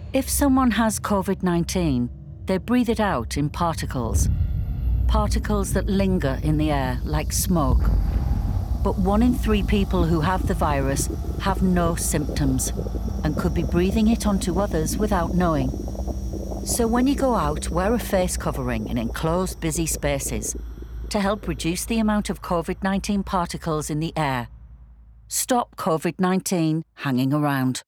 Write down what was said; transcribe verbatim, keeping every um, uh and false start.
If someone has COVID nineteen, they breathe it out in particles. Particles that linger in the air like smoke. But one in three people who have the virus have no symptoms and could be breathing it onto others without knowing. So when you go out, wear a face covering in enclosed, busy spaces to help reduce the amount of COVID nineteen particles in the air. Stop COVID nineteen hanging around.